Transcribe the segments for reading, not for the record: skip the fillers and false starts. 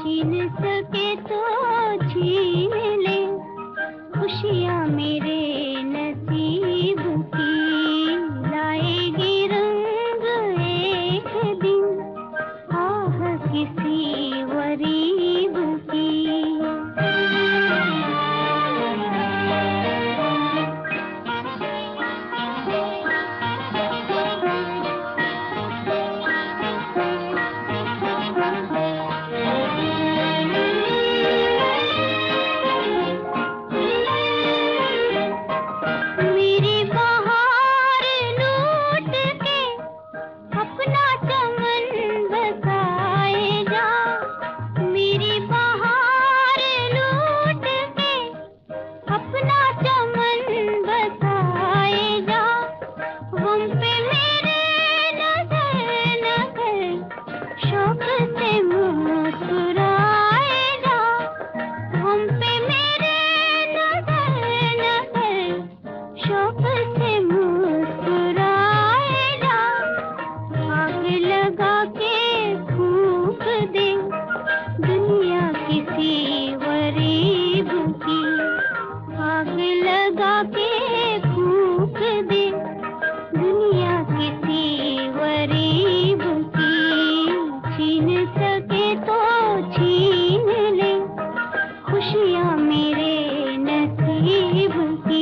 छीन सके तो छीन ले खुशियाँ मेरे नसीब की। लाएगी रंग एक दिन आह किसी गरीब की। मेरी बहार लूट के अपना चमन बसाएगा। मेरी बहार लूट के अपना चमन बसाएगा। गम पे मेरे नजर नजर शौक से मुस्कुराएगा। गम पे मेरे नजर नजर शौक से मुस्कुराएगा। आग लगा के फूंक दे दुनिया किसी गरीब की। आग लगा के फूंक दे दुनिया किसी गरीब की। छीन सके तो छीन ले खुशियाँ मेरे नसीब की।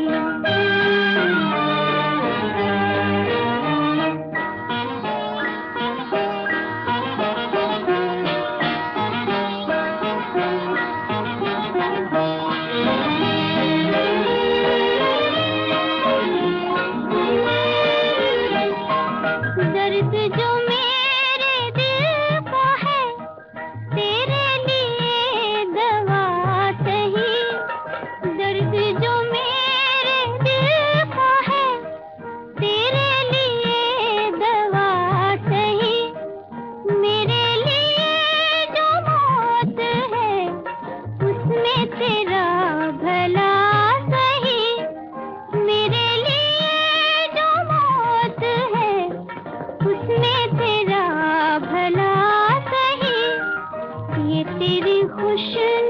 दर्द जो मेरे दिल का है तेरे लिए दवा सही। दर्द जो मेरे दिल का है तेरे लिए दवा सही। मेरे लिए जो मौत है उसमें तेरा भला सही। मेरे लिए जो मौत है उसमें तेरा भला सही। ये तेरी खुश